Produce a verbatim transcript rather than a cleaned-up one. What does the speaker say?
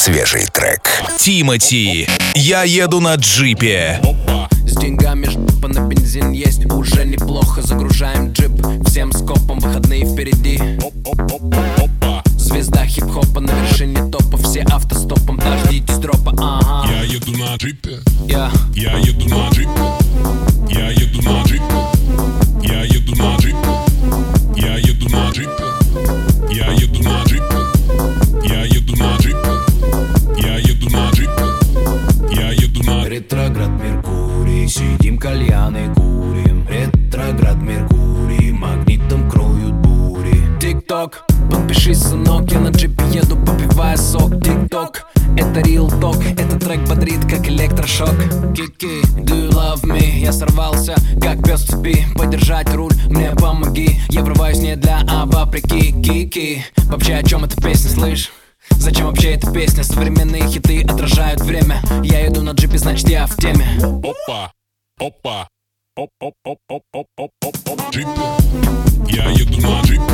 свежий трек. Тимати, «Я еду на джипе». С деньгами жопа на бензин есть, уже неплохо. Загружаем джип всем скопом, выходные впереди. Звезда хип-хопа на вершине топа, все автостопом, дождитесь дропа, ага. Я еду на джипе, Я, я еду на джипе, я еду на джипе, я еду на джипе, я еду на джипе, я еду на джипе, я еду на джипе, я еду на джипе, я еду на ретроград Меркурий, сидим кальяны курим. Ретроград Меркурий, магнитом кроют бури. Тик-ток, подпишись, сынок, я на джипе еду, попивая сок. Тик-ток, это real talk, этот трек бодрит, как электрошок. Кики, do you love me? Я сорвался, как пес в цепи. Подержать руль, мне помоги. Я врываюсь не для, а вопреки. Кики, вообще о чем эта песня, слышь? Зачем вообще эта песня? Современные хиты отражают время. Я иду на джипе, значит я в теме. опа, опа, оп, оп, оп, оп, оп, оп, оп, оп, джипе. Я еду на джипе,